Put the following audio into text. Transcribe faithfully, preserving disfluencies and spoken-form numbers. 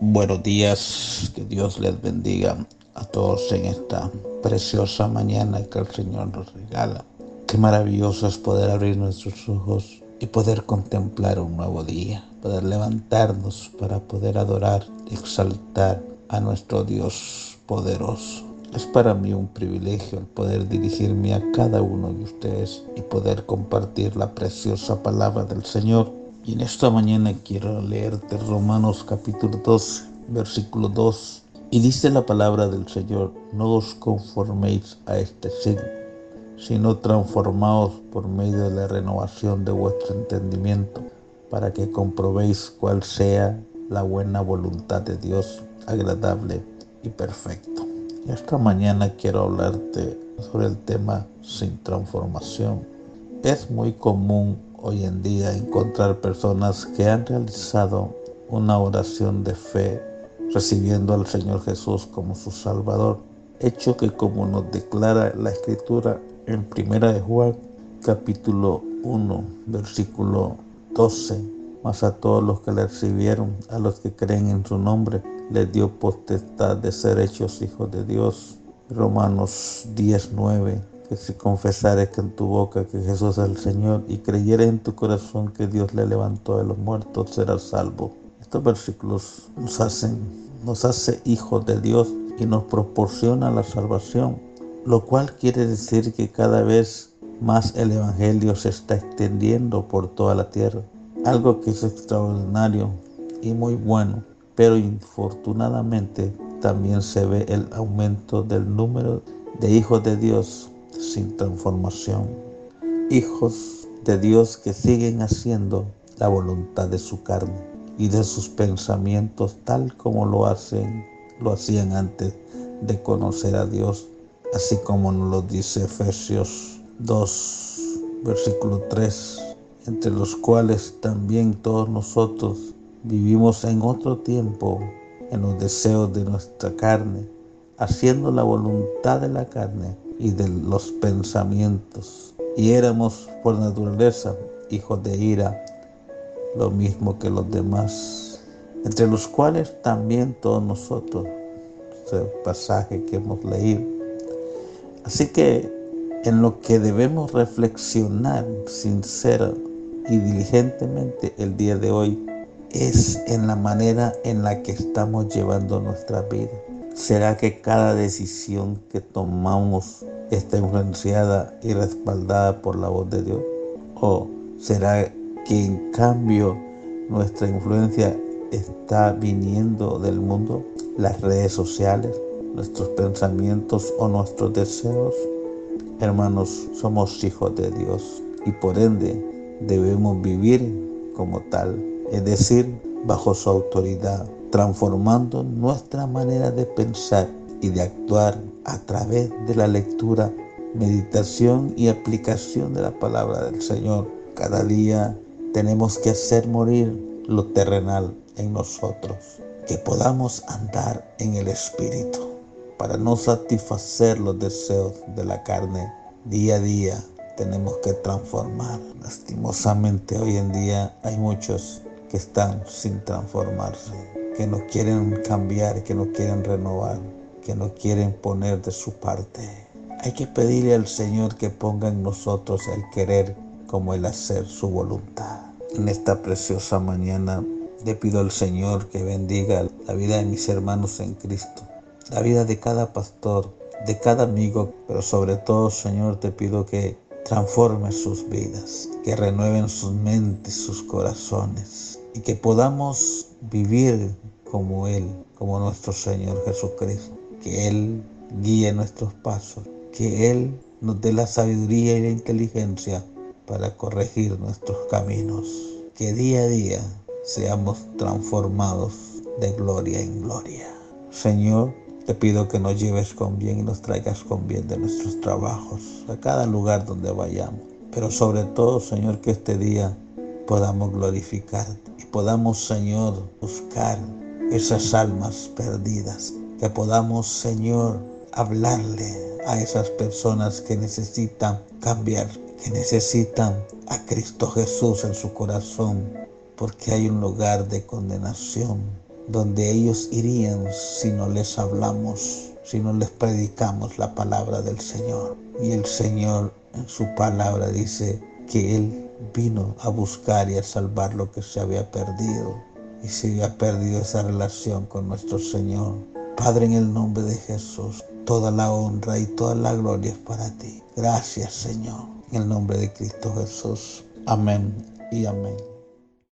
Buenos días, que Dios les bendiga a todos en esta preciosa mañana que el Señor nos regala. Qué maravilloso es poder abrir nuestros ojos y poder contemplar un nuevo día, poder levantarnos para poder adorar y exaltar a nuestro Dios poderoso. Es para mí un privilegio el poder dirigirme a cada uno de ustedes y poder compartir la preciosa palabra del Señor. Y en esta mañana quiero leerte Romanos capítulo doce, versículo dos. Y dice la palabra del Señor: no os conforméis a este siglo, sino transformaos por medio de la renovación de vuestro entendimiento, para que comprobéis cuál sea la buena voluntad de Dios, agradable y perfecto. Esta mañana quiero hablarte sobre el tema sin transformación. Es muy común hoy en día encontrar personas que han realizado una oración de fe recibiendo al Señor Jesús como su Salvador, hecho que, como nos declara la Escritura en Primera de Juan capítulo uno versículo doce, mas a todos los que le recibieron, a los que creen en su nombre, les dio potestad de ser hechos hijos de Dios. Romanos diez nueve, que si confesares que en tu boca que Jesús es el Señor y creyeres en tu corazón que Dios le levantó de los muertos, serás salvo. Estos versículos nos hacen, nos hace hijos de Dios y nos proporciona la salvación, lo cual quiere decir que cada vez más el Evangelio se está extendiendo por toda la tierra, algo que es extraordinario y muy bueno, pero infortunadamente también se ve el aumento del número de hijos de Dios sin transformación, hijos de Dios que siguen haciendo la voluntad de su carne y de sus pensamientos, tal como lo hacen, lo hacían antes de conocer a Dios, así como nos lo dice Efesios dos, versículo tres, entre los cuales también todos nosotros vivimos en otro tiempo en los deseos de nuestra carne, haciendo la voluntad de la carne y de los pensamientos, y éramos por naturaleza hijos de ira, lo mismo que los demás, entre los cuales también todos nosotros, ese pasaje que hemos leído. Así que en lo que debemos reflexionar sincera y diligentemente el día de hoy es en la manera en la que estamos llevando nuestra vida. ¿Será que cada decisión que tomamos está influenciada y respaldada por la voz de Dios? ¿O será que en cambio nuestra influencia está viniendo del mundo, las redes sociales, nuestros pensamientos o nuestros deseos? Hermanos, somos hijos de Dios y por ende debemos vivir como tal, es decir, bajo su autoridad, transformando nuestra manera de pensar y de actuar a través de la lectura, meditación y aplicación de la palabra del Señor. Cada día tenemos que hacer morir lo terrenal en nosotros, que podamos andar en el Espíritu para no satisfacer los deseos de la carne. Día a día tenemos que transformar. Lastimosamente hoy en día hay muchos que están sin transformarse, que no quieren cambiar, que no quieren renovar, que no quieren poner de su parte. Hay que pedirle al Señor que ponga en nosotros el querer como el hacer su voluntad. En esta preciosa mañana le pido al Señor que bendiga la vida de mis hermanos en Cristo, la vida de cada pastor, de cada amigo, pero sobre todo, Señor, te pido que transforme sus vidas, que renueven sus mentes, sus corazones, y que podamos vivir como Él, como nuestro Señor Jesucristo, que Él guíe nuestros pasos, que Él nos dé la sabiduría y la inteligencia para corregir nuestros caminos, que día a día seamos transformados de gloria en gloria. Señor, te pido que nos lleves con bien y nos traigas con bien de nuestros trabajos, a cada lugar donde vayamos. Pero sobre todo, Señor, que este día podamos glorificarte y podamos, Señor, buscar esas almas perdidas. Que podamos, Señor, hablarle a esas personas que necesitan cambiar, que necesitan a Cristo Jesús en su corazón, porque hay un lugar de condenación donde ellos irían si no les hablamos, si no les predicamos la palabra del Señor. Y el Señor en su palabra dice que Él vino a buscar y a salvar lo que se había perdido. Y se había perdido esa relación con nuestro Señor. Padre, en el nombre de Jesús, toda la honra y toda la gloria es para ti. Gracias, Señor. En el nombre de Cristo Jesús. Amén y amén.